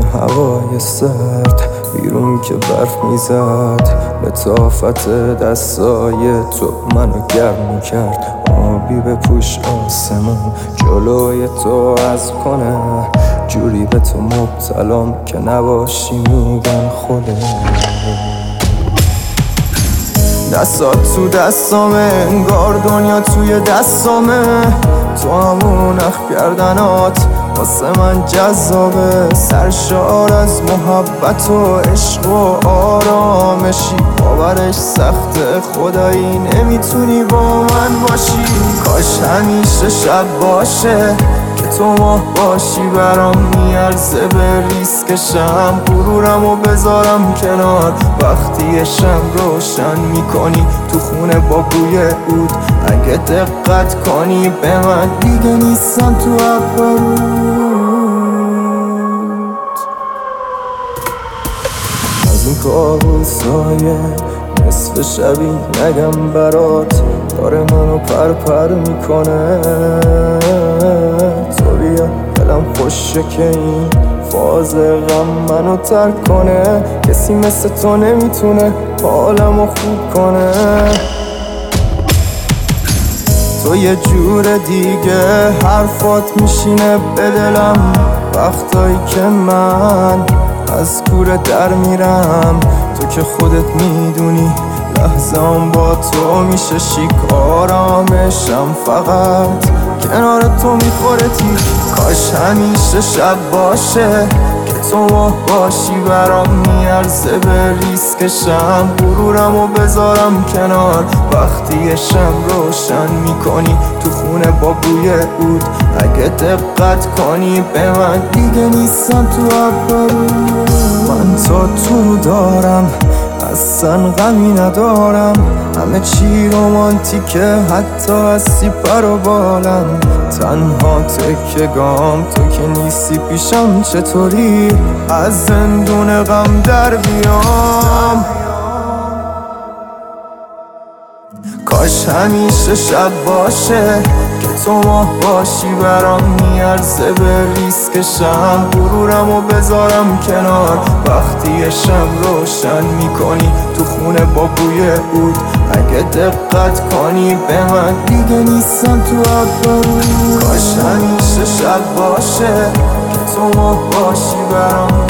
هوای سرد بیرون که برف میزد، لطافت دستای تو منو گرم میکرد. آبی بپوش آسمون جلوی تو از کنه، جوری به تو مبتلام که نباشی میگن خوده. دستات تو دستامه، انگار دنیا توی دستامه. تو همون اخ کردنات واسه من جذابه، سرشار از محبت و عشق و آرامشی. باورش سخته خدایی نمیتونی با من باشی. کاش همیشه شب باشه که تو ماه باشی، برام میارزه به ریسکشم، غرورمو بذارم کنار. وقتی شم روشن میکنی تو خونه با بوی عود، اگه دقت کنی به من دیگه نیستم تو اپرود. از این کابوسای نصف شبی نگم برات، داره منو پر میکنه. تو بیا دلم خوشه که این فاز غم منو ترک کنه، کسی مثل تو نمیتونه حالمو خوب کنه. تو یه جور دیگه حرفات میشینه به دلم، وقتایی که من از کوره در میرم. تو که خودت میدونی لحظه‌ام با تو میشه شیک، آرامشم فقط کنار تو میخوره تیک. کاش همیشه شب باشه که تو ماه باشی، برام میارزه به ریسکشم، غرورمو بذارم کنار. وقتی شم روشن میکنی تو خونه با بوی عود، اگه دقت کنی به من دیگه نیستم تو اپرود. من تو دارم اصلا غمی ندارم، همه چی رومانتیکه حتی هستی پر و بالم. تنها تکه گام تو که نیستی پیشم، چطوری از زندون غم در بیام. کاش همیشه شب باشه که تو ماه باشی، برام میارزه به ریسکشم، غرورمو بذارم کنار. وقتی شم روشن میکنی تو خونه با بوی عود، اگه دقت کنی به من دیگه نیستم تو اپرود. کاش همیشه شب باشه که تو ماه باشی، برام